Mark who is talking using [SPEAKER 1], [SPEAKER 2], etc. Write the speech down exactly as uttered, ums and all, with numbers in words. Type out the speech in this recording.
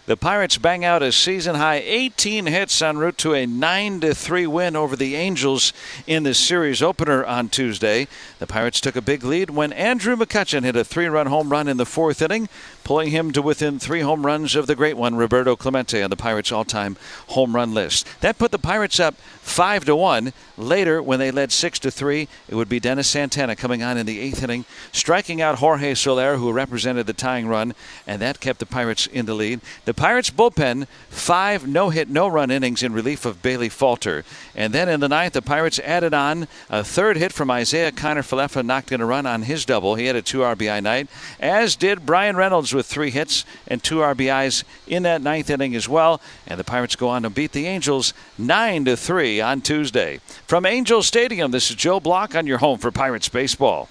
[SPEAKER 1] The Pirates bang out a season-high eighteen hits en route to a nine to three win over the Angels in the series opener on Tuesday. The Pirates took a big lead when Andrew McCutchen hit a three-run home run in the fourth inning, pulling him to within three home runs of the great one, Roberto Clemente, on the Pirates' all-time home run list. That put the Pirates up five to one. Later, when they led six to three, it would be Dennis Santana coming on in the eighth inning, striking out Jorge Soler, who represented the tying run, and that kept the Pirates in the lead. The Pirates bullpen, five no-hit, no-run innings in relief of Bailey Falter. And then in the ninth, the Pirates added on a third hit from Isaiah Kiner-Falefa, knocked in a run on his double. He had a two R B I night, as did Brian Reynolds with three hits and two R B Is in that ninth inning as well. And the Pirates go on to beat the Angels nine to three on Tuesday. From Angel Stadium, this is Joe Block on your home for Pirates baseball.